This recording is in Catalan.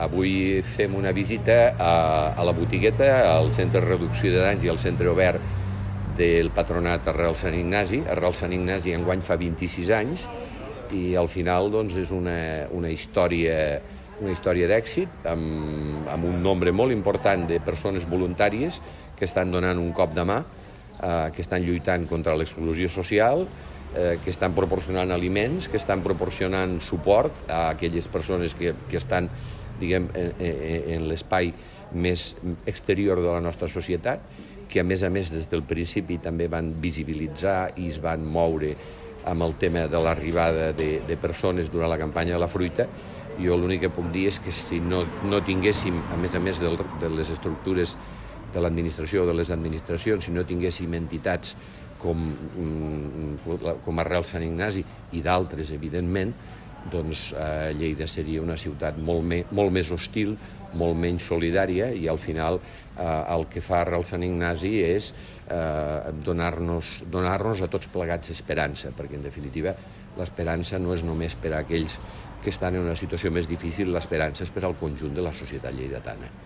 Avui fem una visita a la botigueta, al centre de reducció de danys i al centre obert del patronat Arrel Sant Ignasi. Arrel Sant Ignasi enguany fa 26 anys i al final doncs, és una història d'èxit amb un nombre molt important de persones voluntàries que estan donant un cop de mà, que estan lluitant contra l'exclusió social, que estan proporcionant aliments, que estan proporcionant suport a aquelles persones que estan, diguem, en l'espai més exterior de la nostra societat, que a més des del principi també van visibilitzar i es van moure amb el tema de l'arribada de persones durant la campanya de la fruita. Jo l'únic que puc dir és que si no tinguéssim, a més de les estructures de l'administració o de les administracions, si no tinguéssim entitats com Arrel Sant Ignasi i d'altres, evidentment, doncs Lleida seria una ciutat molt més hostil, molt menys solidària, i al final el que fa Arrel Sant Ignasi és donar-nos a tots plegats esperança, perquè en definitiva l'esperança no és només per a aquells que estan en una situació més difícil, l'esperança és per al conjunt de la societat lleidatana.